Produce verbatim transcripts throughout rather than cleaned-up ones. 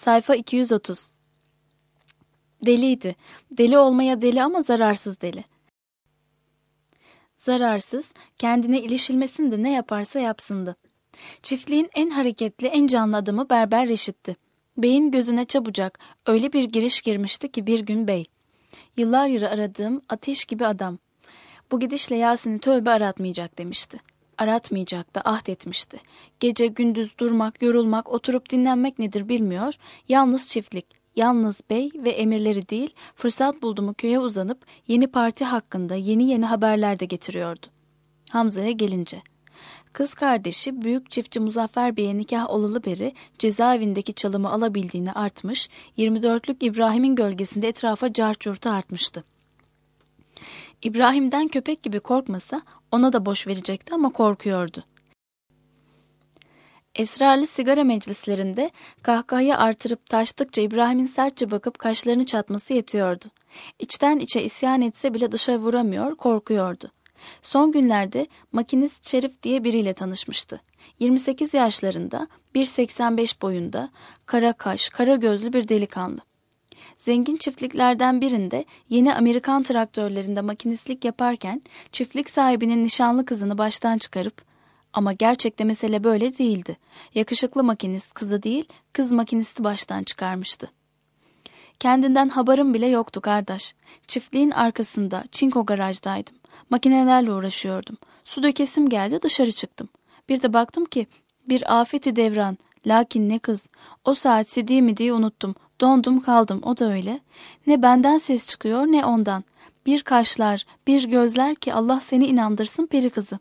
Sayfa iki yüz otuz. Deliydi. Deli olmaya deli ama zararsız deli. Zararsız, kendine ilişilmesin de ne yaparsa yapsındı. Çiftliğin en hareketli, en canlı adamı Berber Reşit'ti. Bey'in gözüne çabucak öyle bir giriş girmişti ki bir gün bey. Yıllar yılı aradığım ateş gibi adam. Bu gidişle Yasin'i tövbe aratmayacak demişti. Aratmayacak da ahd etmişti. Gece gündüz durmak, yorulmak, oturup dinlenmek nedir bilmiyor. Yalnız çiftlik, yalnız bey ve emirleri değil, fırsat buldu mu köye uzanıp yeni parti hakkında yeni yeni haberler de getiriyordu. Hamza'ya gelince. Kız kardeşi büyük çiftçi Muzaffer Bey'e nikah olalı beri cezaevindeki çalımı alabildiğini artmış, yirmi dörtlük İbrahim'in gölgesinde etrafa carçurtu artmıştı. İbrahim'den köpek gibi korkmasa ona da boş verecekti ama korkuyordu. Esrarlı sigara meclislerinde kahkahayı artırıp taştıkça İbrahim'in sertçe bakıp kaşlarını çatması yetiyordu. İçten içe isyan etse bile dışa vuramıyor, korkuyordu. Son günlerde makinist Şerif diye biriyle tanışmıştı. yirmi sekiz yaşlarında, bir seksen beş boyunda, kara kaş, kara gözlü bir delikanlı. Zengin çiftliklerden birinde yeni Amerikan traktörlerinde makinistlik yaparken çiftlik sahibinin nişanlı kızını baştan çıkarıp, ama gerçekte mesele böyle değildi. Yakışıklı makinist kızı değil, kız makinisti baştan çıkarmıştı. Kendinden haberim bile yoktu kardeş. Çiftliğin arkasında çinko garajdaydım. Makinelerle uğraşıyordum. Su dökesim geldi, dışarı çıktım. Bir de baktım ki bir afeti devran. Lakin ne kız. O saat sidiği mi diye unuttum. Dondum kaldım, o da öyle. Ne benden ses çıkıyor ne ondan. Bir kaşlar, bir gözler ki Allah seni inandırsın peri kızı.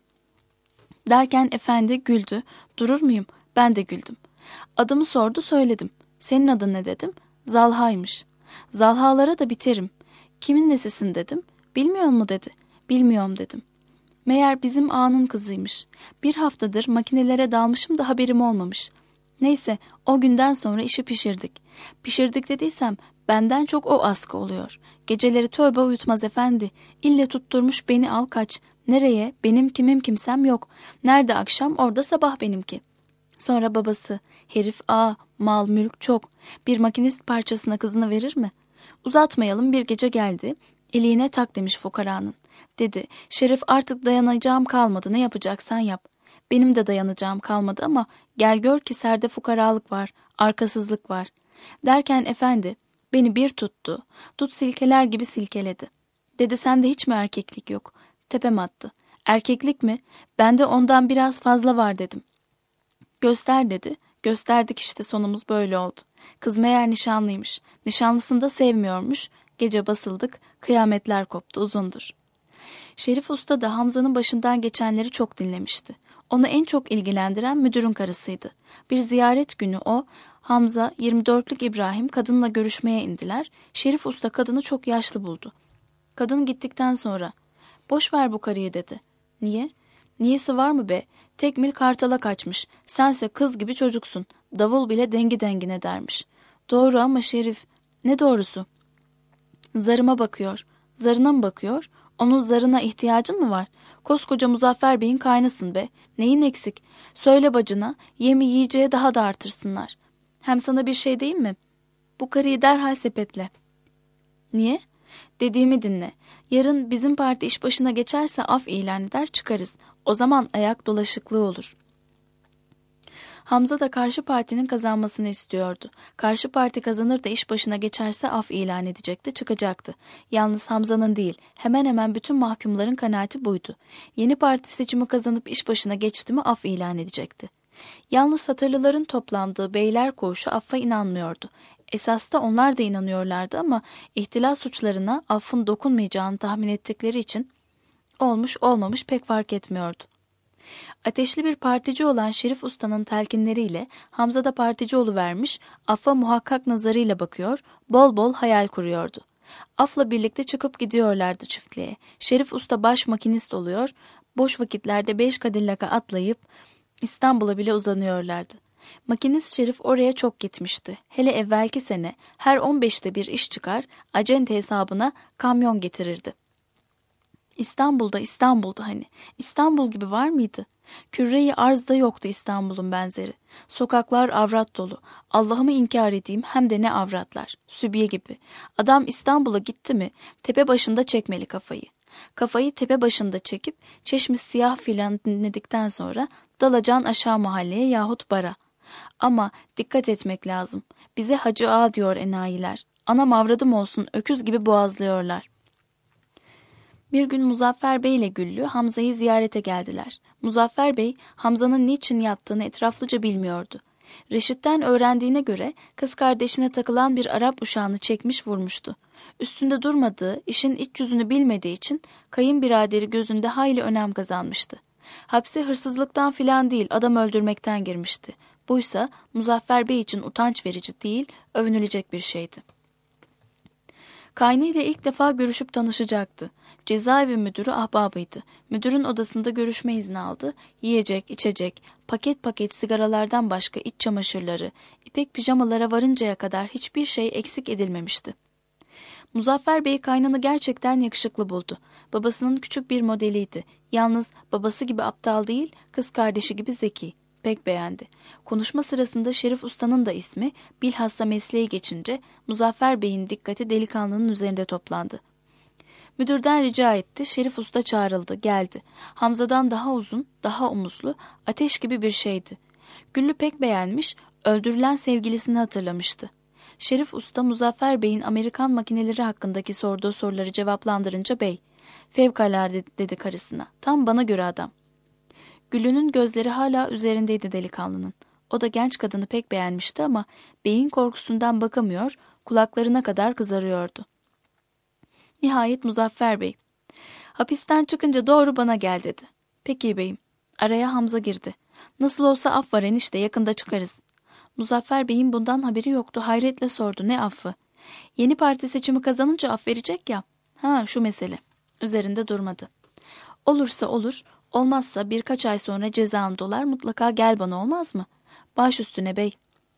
Derken efendi güldü. Durur muyum? Ben de güldüm. Adımı sordu, söyledim. Senin adın ne dedim. Zalha'ymış. Zalhalara da biterim. Kimin nesisin dedim. Bilmiyor mu dedi. Bilmiyorum dedim. Meğer bizim ağanın kızıymış. Bir haftadır makinelere dalmışım da haberim olmamış. Neyse, o günden sonra işi pişirdik. Pişirdik dediysem benden çok o askı oluyor. Geceleri tövbe uyutmaz efendi. İlle tutturmuş beni al kaç. Nereye? Benim kimim kimsem yok. Nerede akşam orada sabah benimki. Sonra babası. Herif ağa, mal mülk çok. Bir makinist parçasına kızını verir mi? Uzatmayalım, bir gece geldi. İliğine tak demiş fukaranın. Dedi, Şerif artık dayanacağım kalmadı, ne yapacaksan yap. Benim de dayanacağım kalmadı ama gel gör ki serde fukaralık var, arkasızlık var. Derken efendi beni bir tuttu, tut silkeler gibi silkeledi. Dedi sende hiç mi erkeklik yok? Tepem attı. Erkeklik mi? Bende ondan biraz fazla var dedim. Göster dedi. Gösterdik işte, sonumuz böyle oldu. Kız meğer nişanlıymış. Nişanlısını da sevmiyormuş. Gece basıldık, kıyametler koptu, uzundur. Şerif Usta da Hamza'nın başından geçenleri çok dinlemişti. Onu en çok ilgilendiren müdürün karısıydı. Bir ziyaret günü o, Hamza, yirmi dörtlük İbrahim kadınla görüşmeye indiler. Şerif Usta kadını çok yaşlı buldu. Kadın gittikten sonra, boş ver bu karıyı dedi. Niye? Niyesi var mı be? Tekmil kartala kaçmış. Sense kız gibi çocuksun. Davul bile dengi dengine dermiş. Doğru ama Şerif, ne doğrusu? Zarıma bakıyor. Zarına mı bakıyor? Onun zarına ihtiyacın mı var? Koskoca Muzaffer Bey'in kaynısın be. Neyin eksik? Söyle bacına, yemi yiyeceğe daha da artırsınlar. Hem sana bir şey diyeyim mi? Bu karıyı derhal sepetle. Niye? Dediğimi dinle. Yarın bizim parti iş başına geçerse af ilan eder, çıkarız. O zaman ayak dolaşıklığı olur. Hamza da karşı partinin kazanmasını istiyordu. Karşı parti kazanır da iş başına geçerse af ilan edecekti, çıkacaktı. Yalnız Hamza'nın değil, hemen hemen bütün mahkumların kanaati buydu. Yeni parti seçimi kazanıp iş başına geçti mi af ilan edecekti. Yalnız hatırlıların toplandığı beyler koğuşu affa inanmıyordu. Esas da onlar da inanıyorlardı ama ihtilal suçlarına affın dokunmayacağını tahmin ettikleri için olmuş olmamış pek fark etmiyordu. Ateşli bir partici olan Şerif Usta'nın telkinleriyle Hamza da partici oluvermiş, affa muhakkak nazarıyla bakıyor, bol bol hayal kuruyordu. Afla birlikte çıkıp gidiyorlardı çiftliğe. Şerif Usta baş makinist oluyor, boş vakitlerde beş kadillaka atlayıp İstanbul'a bile uzanıyorlardı. Makinist Şerif oraya çok gitmişti. Hele evvelki sene her on beşte bir iş çıkar, acente hesabına kamyon getirirdi. İstanbul'da İstanbul'da hani. İstanbul gibi var mıydı? Küre-i arzda yoktu İstanbul'un benzeri. Sokaklar avrat dolu. Allah'ımı inkar edeyim, hem de ne avratlar. Sübye gibi. Adam İstanbul'a gitti mi tepe başında çekmeli kafayı. Kafayı tepe başında çekip Çeşmi Siyah filan dinledikten sonra dalacan aşağı mahalleye yahut bara. Ama dikkat etmek lazım. Bize Hacı Ağa diyor enayiler. Anam avradım olsun öküz gibi boğazlıyorlar. Bir gün Muzaffer Bey ile Güllü Hamza'yı ziyarete geldiler. Muzaffer Bey Hamza'nın niçin yattığını etraflıca bilmiyordu. Reşit'ten öğrendiğine göre kız kardeşine takılan bir Arap uşağını çekmiş vurmuştu. Üstünde durmadığı, işin iç yüzünü bilmediği için kayınbiraderi gözünde hayli önem kazanmıştı. Hapse hırsızlıktan filan değil, adam öldürmekten girmişti. Buysa Muzaffer Bey için utanç verici değil, övünülecek bir şeydi. Kaynı ile ilk defa görüşüp tanışacaktı. Cezaevi müdürü ahbabıydı. Müdürün odasında görüşme izni aldı. Yiyecek, içecek, paket paket sigaralardan başka iç çamaşırları, ipek pijamalara varıncaya kadar hiçbir şey eksik edilmemişti. Muzaffer Bey kaynını gerçekten yakışıklı buldu. Babasının küçük bir modeliydi. Yalnız babası gibi aptal değil, kız kardeşi gibi zeki. Pek beğendi. Konuşma sırasında Şerif Usta'nın da ismi bilhassa mesleği geçince Muzaffer Bey'in dikkati delikanlının üzerinde toplandı. Müdürden rica etti. Şerif Usta çağrıldı, geldi. Hamza'dan daha uzun, daha omuzlu, ateş gibi bir şeydi. Güllü pek beğenmiş, öldürülen sevgilisini hatırlamıştı. Şerif Usta Muzaffer Bey'in Amerikan makineleri hakkındaki sorduğu soruları cevaplandırınca bey, fevkalade dedi karısına, tam bana göre adam. Güllü'nün gözleri hala üzerindeydi delikanlının. O da genç kadını pek beğenmişti ama beyin korkusundan bakamıyor, kulaklarına kadar kızarıyordu. Nihayet Muzaffer Bey, hapisten çıkınca doğru bana gel dedi. Peki beyim. Araya Hamza girdi. Nasıl olsa af var enişte, yakında çıkarız. Muzaffer Bey'in bundan haberi yoktu, hayretle sordu, ne affı? Yeni parti seçimi kazanınca af verecek ya. Ha, şu mesele. Üzerinde durmadı. Olursa olur, olmazsa birkaç ay sonra cezan dolar, mutlaka gel bana, olmaz mı? Baş üstüne bey.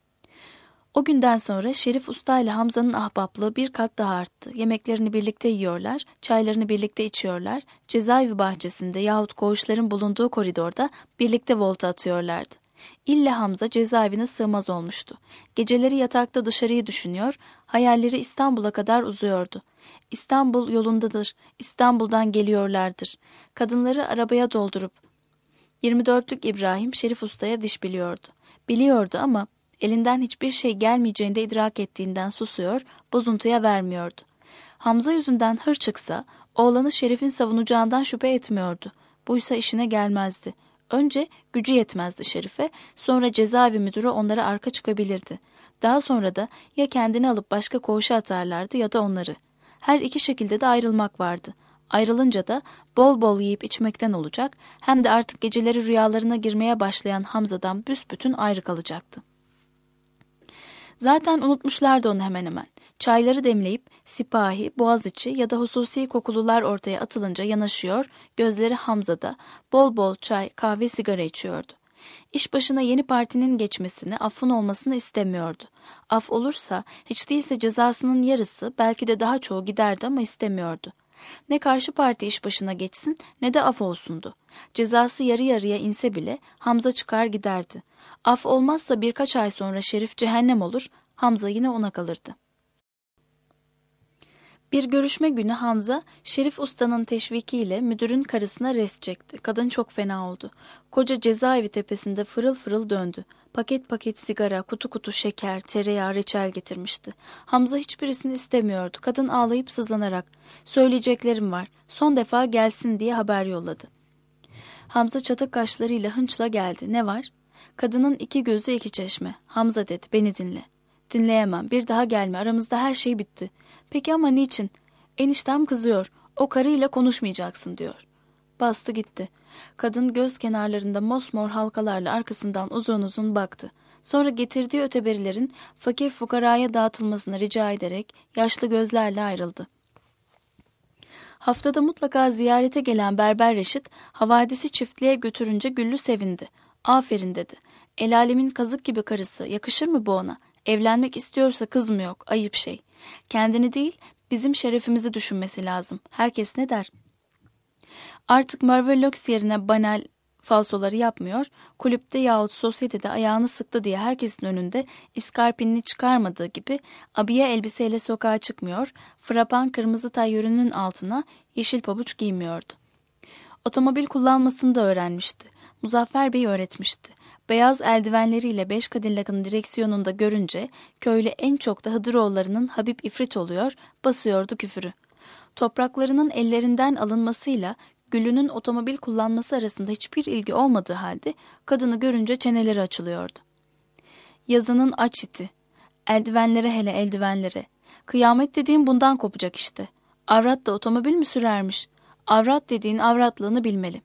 O günden sonra Şerif Usta ile Hamza'nın ahbaplığı bir kat daha arttı. Yemeklerini birlikte yiyorlar, çaylarını birlikte içiyorlar, cezaevi bahçesinde yahut koğuşların bulunduğu koridorda birlikte volta atıyorlardı. İlla Hamza cezaevine sığmaz olmuştu. Geceleri yatakta dışarıyı düşünüyor, hayalleri İstanbul'a kadar uzuyordu. İstanbul yolundadır, İstanbul'dan geliyorlardır. Kadınları arabaya doldurup. yirmi dörtlük İbrahim Şerif Usta'ya diş biliyordu. Biliyordu ama elinden hiçbir şey gelmeyeceğini de idrak ettiğinden susuyor, bozuntuya vermiyordu. Hamza yüzünden hır çıksa, oğlanı Şerif'in savunacağından şüphe etmiyordu. Buysa işine gelmezdi. Önce gücü yetmezdi Şerif'e, sonra cezaevi müdürü onlara arka çıkabilirdi. Daha sonra da ya kendini alıp başka koğuşa atarlardı ya da onları. Her iki şekilde de ayrılmak vardı. Ayrılınca da bol bol yiyip içmekten olacak, hem de artık geceleri rüyalarına girmeye başlayan Hamza'dan büsbütün ayrı kalacaktı. Zaten unutmuşlardı onu hemen hemen. Çayları demleyip sipahi, boğaziçi ya da hususi kokulular ortaya atılınca yanaşıyor, gözleri Hamza'da, bol bol çay, kahve, sigara içiyordu. İş başına yeni partinin geçmesini, affın olmasını istemiyordu. Af olursa hiç değilse cezasının yarısı, belki de daha çoğu giderdi ama istemiyordu. Ne karşı parti iş başına geçsin ne de af olsundu. Cezası yarı yarıya inse bile Hamza çıkar giderdi. Af olmazsa birkaç ay sonra Şerif cehennem olur, Hamza yine ona kalırdı. Bir görüşme günü Hamza, Şerif Usta'nın teşvikiyle müdürün karısına rest çekti. Kadın çok fena oldu. Koca cezaevi tepesinde fırıl fırıl döndü. Paket paket sigara, kutu kutu şeker, tereyağı, reçel getirmişti. Hamza hiçbirisini istemiyordu. Kadın ağlayıp sızlanarak, söyleyeceklerim var, son defa gelsin diye haber yolladı. Hamza çatık kaşlarıyla hınçla geldi. Ne var? Kadının iki gözü iki çeşme. Hamza dedi, beni dinle. Dinleyemem, bir daha gelme, aramızda her şey bitti. Peki ama niçin? Eniştem kızıyor, o karıyla konuşmayacaksın diyor. Bastı gitti. Kadın göz kenarlarında mosmor halkalarla arkasından uzun uzun baktı. Sonra getirdiği öteberilerin fakir fukaraya dağıtılmasını rica ederek yaşlı gözlerle ayrıldı. Haftada mutlaka ziyarete gelen Berber Reşit, havadisi çiftliğe götürünce Güllü sevindi. Aferin dedi. El alemin kazık gibi karısı, yakışır mı bu ona? Evlenmek istiyorsa kız mı yok, ayıp şey. Kendini değil, bizim şerefimizi düşünmesi lazım. Herkes ne der? Artık Merve Lux yerine banal, falsoları yapmıyor, kulüpte yahut sosyetede ayağını sıktı diye herkesin önünde iskarpinini çıkarmadığı gibi abiye elbiseyle sokağa çıkmıyor, frapan kırmızı tayyörünün altına yeşil pabuç giymiyordu. Otomobil kullanmasını da öğrenmişti. Muzaffer Bey öğretmişti. Beyaz eldivenleriyle beş Cadillac'ın direksiyonunda görünce köylü en çok da Hıdıroğulları'nın Habib İfrit oluyor, basıyordu küfürü. Topraklarının ellerinden alınmasıyla Güllü'nün otomobil kullanması arasında hiçbir ilgi olmadığı halde kadını görünce çeneleri açılıyordu. Yazının aç iti. Eldivenlere hele eldivenlere. Kıyamet dediğin bundan kopacak işte. Avrat da otomobil mi sürermiş? Avrat dediğin avratlığını bilmeli.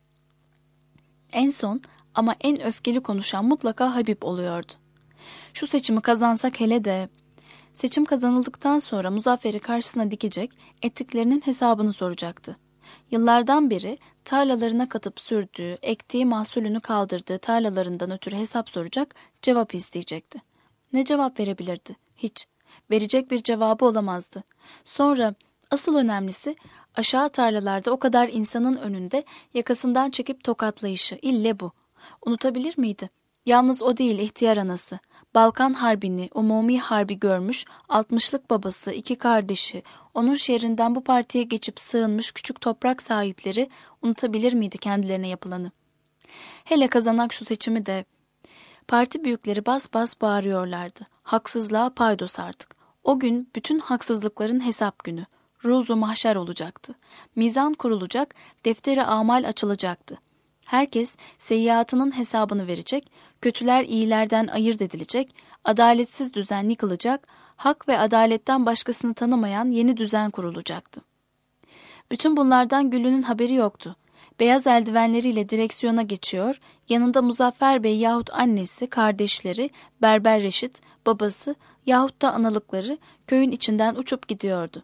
En son ama en öfkeli konuşan mutlaka Habib oluyordu. Şu seçimi kazansak hele de... Seçim kazanıldıktan sonra Muzaffer'i karşısına dikecek, ettiklerinin hesabını soracaktı. Yıllardan beri tarlalarına katıp sürdüğü, ektiği mahsulünü kaldırdığı tarlalarından ötürü hesap soracak, cevap isteyecekti. Ne cevap verebilirdi? Hiç. Verecek bir cevabı olamazdı. Sonra asıl önemlisi aşağı tarlalarda o kadar insanın önünde yakasından çekip tokatlayışı, ille bu. Unutabilir miydi? Yalnız o değil, ihtiyar anası. Balkan Harbi'ni, umumi harbi görmüş, altmışlık babası, iki kardeşi, onun şehrinden bu partiye geçip sığınmış küçük toprak sahipleri unutabilir miydi kendilerine yapılanı? Hele kazanak şu seçimi de... Parti büyükleri bas bas bağırıyorlardı. Haksızlığa paydos artık. O gün bütün haksızlıkların hesap günü. Ruzu mahşer olacaktı. Mizan kurulacak, defteri amal açılacaktı. Herkes seyyiatının hesabını verecek, kötüler iyilerden ayırt edilecek, adaletsiz düzen yıkılacak, hak ve adaletten başkasını tanımayan yeni düzen kurulacaktı. Bütün bunlardan Güllü'nün haberi yoktu. Beyaz eldivenleriyle direksiyona geçiyor, yanında Muzaffer Bey yahut annesi, kardeşleri, Berber Reşit, babası yahut da analıkları köyün içinden uçup gidiyordu.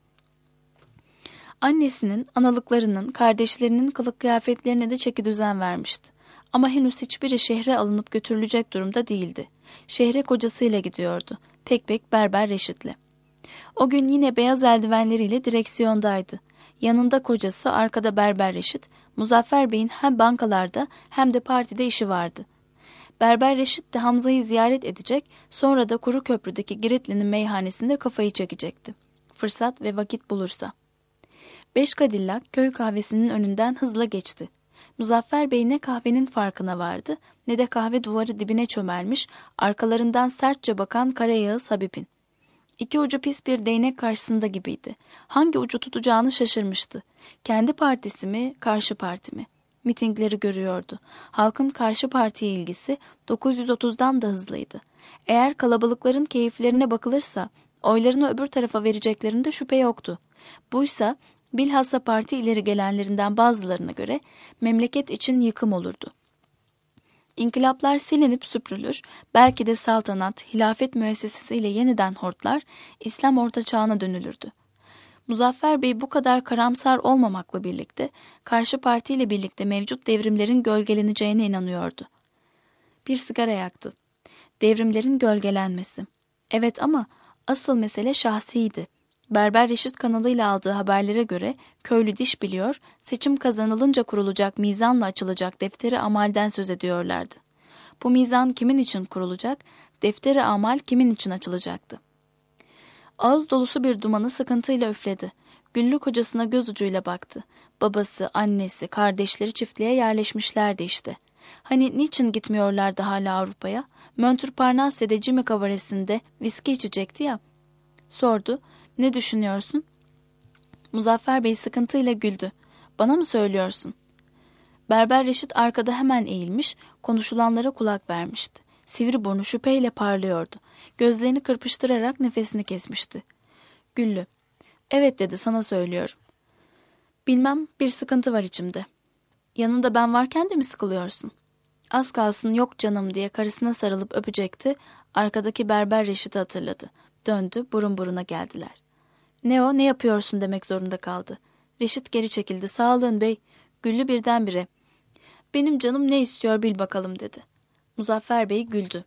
Annesinin, analıklarının, kardeşlerinin kılık kıyafetlerine de çeki düzen vermişti. Ama henüz hiçbiri şehre alınıp götürülecek durumda değildi. Şehre kocasıyla gidiyordu. Pek pek Berber Reşit'le. O gün yine beyaz eldivenleriyle direksiyondaydı. Yanında kocası, arkada Berber Reşit, Muzaffer Bey'in hem bankalarda hem de partide işi vardı. Berber Reşit de Hamza'yı ziyaret edecek, sonra da Kuruköprü'deki Giritli'nin meyhanesinde kafayı çekecekti. Fırsat ve vakit bulursa. Beş Cadillac köy kahvesinin önünden hızla geçti. Muzaffer Bey ne kahvenin farkına vardı, ne de kahve duvarı dibine çömelmiş, arkalarından sertçe bakan Karayağız Habib'in. İki ucu pis bir değnek karşısında gibiydi. Hangi ucu tutacağını şaşırmıştı. Kendi partisi mi, karşı parti mi? Mitingleri görüyordu. Halkın karşı partiye ilgisi dokuz yüz otuzdan da hızlıydı. Eğer kalabalıkların keyiflerine bakılırsa, oylarını öbür tarafa vereceklerinde şüphe yoktu. Buysa, bilhassa parti ileri gelenlerinden bazılarına göre memleket için yıkım olurdu. İnkılaplar silinip süpürülür, belki de saltanat, hilafet müessesesiyle yeniden hortlar, İslam orta çağına dönülürdü. Muzaffer Bey bu kadar karamsar olmamakla birlikte, karşı partiyle birlikte mevcut devrimlerin gölgeleneceğine inanıyordu. Bir sigara yaktı. Devrimlerin gölgelenmesi. Evet ama asıl mesele şahsiydi. Berber Reşit kanalıyla aldığı haberlere göre köylü diş biliyor, seçim kazanılınca kurulacak mizanla açılacak defteri amalden söz ediyorlardı. Bu mizan kimin için kurulacak, defteri amal kimin için açılacaktı? Ağız dolusu bir dumanı sıkıntıyla üfledi. Güllü kocasına göz ucuyla baktı. Babası, annesi, kardeşleri çiftliğe yerleşmişlerdi işte. Hani niçin gitmiyorlardı hala Avrupa'ya? Montparnasse'de Jimmy kavaresinde viski içecekti ya. Sordu. Ne düşünüyorsun? Muzaffer Bey sıkıntıyla güldü. Bana mı söylüyorsun? Berber Reşit arkada hemen eğilmiş, konuşulanlara kulak vermişti. Sivri burnu şüpheyle parlıyordu. Gözlerini kırpıştırarak nefesini kesmişti. Güllü, evet dedi, sana söylüyorum. Bilmem, bir sıkıntı var içimde. Yanında ben varken de mi sıkılıyorsun? Az kalsın yok canım diye karısına sarılıp öpecekti. Arkadaki Berber Reşit'i hatırladı. Döndü, burun buruna geldiler. Ne o, ne yapıyorsun demek zorunda kaldı. Reşit geri çekildi. Sağlığın bey. Güllü birdenbire. Benim canım ne istiyor bil bakalım dedi. Muzaffer Bey güldü.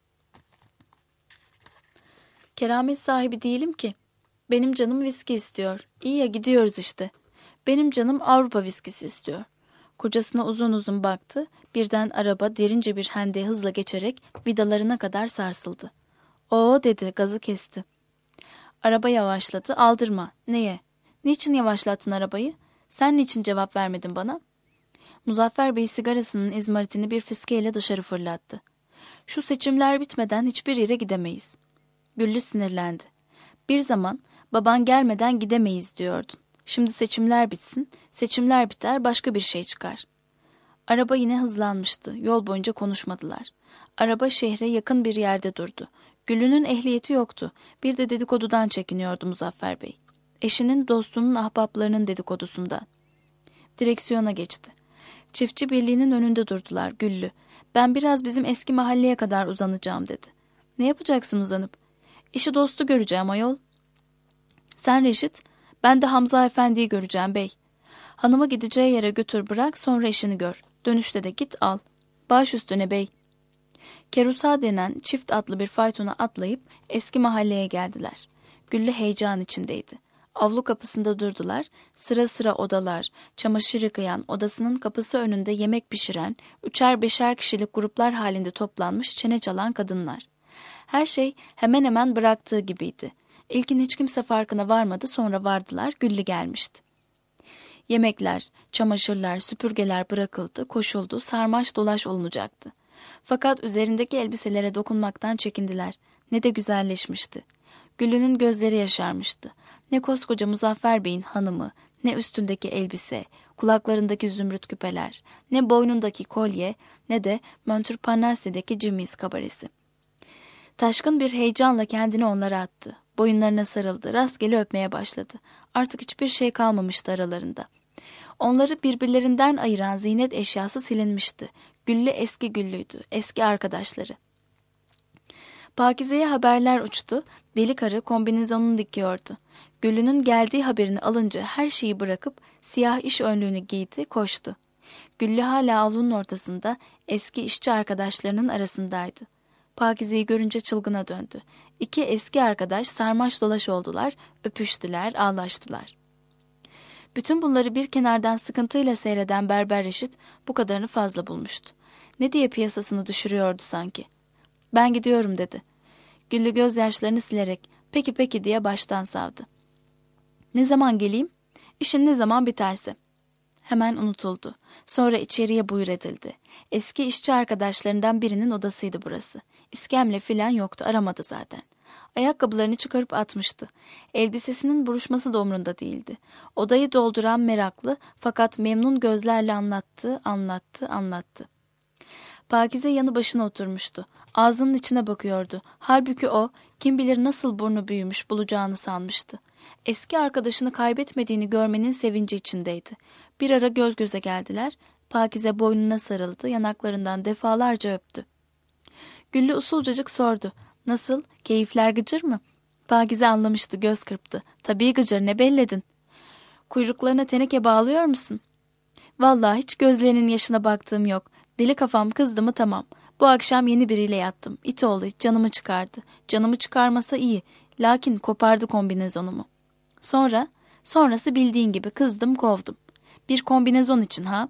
Keramet sahibi değilim ki. Benim canım viski istiyor. İyi ya, gidiyoruz işte. Benim canım Avrupa viskisi istiyor. Kocasına uzun uzun baktı. Birden araba derince bir hendeğe hızla geçerek vidalarına kadar sarsıldı. "Oo" dedi, gazı kesti. Araba yavaşladı. "Aldırma." "Neye? Niçin yavaşlattın arabayı? Sen niçin cevap vermedin bana?" Muzaffer Bey sigarasının izmaritini bir fıskeyle dışarı fırlattı. "Şu seçimler bitmeden hiçbir yere gidemeyiz." Güllü sinirlendi. "Bir zaman baban gelmeden gidemeyiz diyordun. Şimdi seçimler bitsin, seçimler biter, başka bir şey çıkar." Araba yine hızlanmıştı. Yol boyunca konuşmadılar. Araba şehre yakın bir yerde durdu. Güllü'nün ehliyeti yoktu. Bir de dedikodudan çekiniyordu Muzaffer Bey. Eşinin, dostunun, ahbaplarının dedikodusundan. Direksiyona geçti. Çiftçi birliğinin önünde durdular. Güllü, "Ben biraz bizim eski mahalleye kadar uzanacağım," dedi. "Ne yapacaksın uzanıp?" "İşi dostu göreceğim ayol." "Sen Reşit, ben de Hamza Efendi'yi göreceğim bey." "Hanımı gideceği yere götür bırak, sonra işini gör. Dönüşte de git al." "Baş üstüne bey." Kerusa denen çift atlı bir faytona atlayıp eski mahalleye geldiler. Güllü heyecan içindeydi. Avlu kapısında durdular. Sıra sıra odalar, çamaşır yıkayan, odasının kapısı önünde yemek pişiren, üçer beşer kişilik gruplar halinde toplanmış çene çalan kadınlar. Her şey hemen hemen bıraktığı gibiydi. İlkin hiç kimse farkına varmadı, sonra vardılar, Güllü gelmişti. Yemekler, çamaşırlar, süpürgeler bırakıldı, koşuldu, sarmaş dolaş olunacaktı. Fakat üzerindeki elbiselere dokunmaktan çekindiler. Ne de güzelleşmişti. Güllü'nün gözleri yaşarmıştı. Ne koskoca Muzaffer Bey'in hanımı, ne üstündeki elbise, kulaklarındaki zümrüt küpeler, ne boynundaki kolye, ne de Montparnasse'deki cimiz kabaresi. Taşkın bir heyecanla kendini onlara attı. Boyunlarına sarıldı, rastgele öpmeye başladı. Artık hiçbir şey kalmamıştı aralarında. Onları birbirlerinden ayıran ziynet eşyası silinmişti. Güllü eski Güllü'ydü, eski arkadaşları. Pakize'ye haberler uçtu, deli karı kombinezonunu dikiyordu. Güllü'nün geldiği haberini alınca her şeyi bırakıp siyah iş önlüğünü giydi, koştu. Güllü hala avlunun ortasında, eski işçi arkadaşlarının arasındaydı. Pakize'yi görünce çılgına döndü. İki eski arkadaş sarmaş dolaş oldular, öpüştüler, ağlaştılar. Bütün bunları bir kenardan sıkıntıyla seyreden Berber Reşit bu kadarını fazla bulmuştu. Ne diye piyasasını düşürüyordu sanki. "Ben gidiyorum," dedi. Güllü gözyaşlarını silerek "Peki peki" diye baştan savdı. "Ne zaman geleyim?" "İşin ne zaman biterse." Hemen unutuldu. Sonra içeriye buyur edildi. Eski işçi arkadaşlarından birinin odasıydı burası. İskemle filan yoktu, aramadı zaten. Ayakkabılarını çıkarıp atmıştı. Elbisesinin buruşması da umrunda değildi. Odayı dolduran meraklı fakat memnun gözlerle anlattı, anlattı, anlattı. Pakize yanı başına oturmuştu. Ağzının içine bakıyordu. Halbuki o, kim bilir nasıl burnu büyümüş bulacağını sanmıştı. Eski arkadaşını kaybetmediğini görmenin sevinci içindeydi. Bir ara göz göze geldiler. Pakize boynuna sarıldı, yanaklarından defalarca öptü. Güllü usulcacık sordu. "Nasıl, keyifler gıcır mı?" Pakize anlamıştı, göz kırptı. "Tabii gıcır, ne belledin?" "Kuyruklarına teneke bağlıyor musun?" "Vallahi hiç gözlerinin yaşına baktığım yok. Deli kafam kızdı mı tamam. Bu akşam yeni biriyle yattım. İt oğlu it canımı çıkardı. Canımı çıkarmasa iyi. Lakin kopardı kombinezonumu. Sonra, sonrası bildiğin gibi kızdım kovdum. Bir kombinezon için ha?"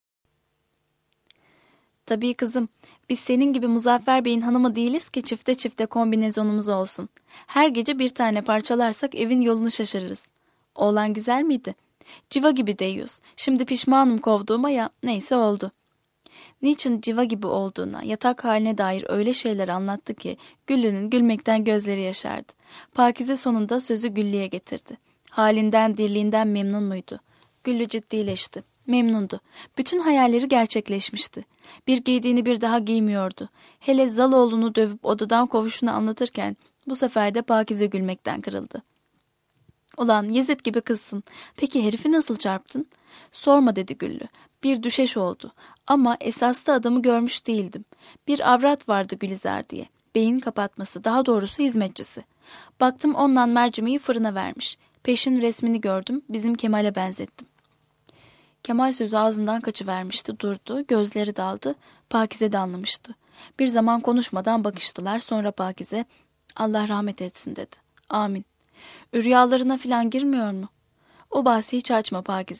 "Tabii kızım, biz senin gibi Muzaffer Bey'in hanımı değiliz ki çifte çifte kombinezonumuz olsun. Her gece bir tane parçalarsak evin yolunu şaşırırız." "Oğlan güzel miydi?" "Civa gibi deyiyoruz. Şimdi pişmanım kovduğuma ya, neyse oldu." Niçin civa gibi olduğuna, yatak haline dair öyle şeyler anlattı ki Güllü'nün gülmekten gözleri yaşardı. Pakize sonunda sözü Güllü'ye getirdi. Halinden, dirliğinden memnun muydu? Güllü ciddileşti. Memnundu. Bütün hayalleri gerçekleşmişti. Bir giydiğini bir daha giymiyordu. Hele Zaloğlu'nu dövüp odadan kovuşunu anlatırken bu sefer de Pakize gülmekten kırıldı. "Ulan Yezid gibi kızsın. Peki herifi nasıl çarptın?" "Sorma," dedi Güllü. "Bir düşeş oldu. Ama esaslı adamı görmüş değildim. Bir avrat vardı Gülizar diye. Beyin kapatması, daha doğrusu hizmetçisi. Baktım ondan mercimeği fırına vermiş. Peşin resmini gördüm, bizim Kemal'e benzettim." Kemal sözü ağzından kaçıvermişti, durdu, gözleri daldı. Pakize de anlamıştı. Bir zaman konuşmadan bakıştılar, sonra Pakize, "Allah rahmet etsin," dedi. "Amin." "Rüyalarına filan girmiyor mu?" "O bahsi hiç açma Pakize.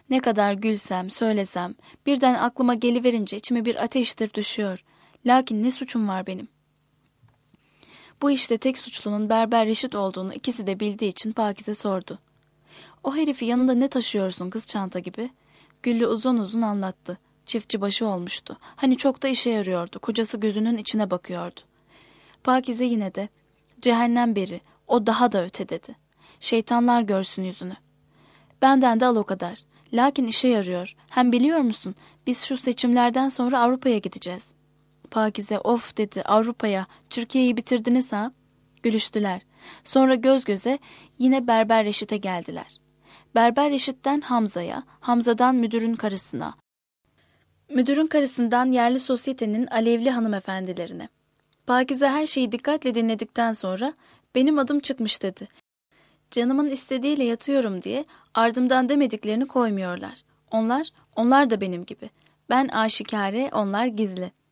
Ne kadar gülsem, söylesem, birden aklıma geliverince içime bir ateştir düşüyor. Lakin ne suçum var benim? Bu işte tek suçlunun Berber Reşit olduğunu ikisi de bildiği için Pakize sordu. O herifi yanında ne taşıyorsun kız çanta gibi? Güllü uzun uzun anlattı. Çiftçi başı olmuştu. Hani çok da işe yarıyordu. Kocası gözünün içine bakıyordu. Pakize yine de, cehennem beri, o daha da öte dedi. Şeytanlar görsün yüzünü. Benden de al o kadar. Lakin işe yarıyor. Hem biliyor musun, biz şu seçimlerden sonra Avrupa'ya gideceğiz. Pakize of dedi, Avrupa'ya, Türkiye'yi bitirdiniz ha? Gülüştüler. Sonra göz göze yine Berber Reşit'e geldiler. Berber Reşit'ten Hamza'ya, Hamza'dan müdürün karısına, müdürün karısından yerli sosyetenin alevli hanımefendilerine. Pakize her şeyi dikkatle dinledikten sonra benim adım çıkmış dedi. Canımın istediğiyle yatıyorum diye ardımdan demediklerini koymuyorlar. Onlar, onlar da benim gibi. Ben aşikare, onlar gizli.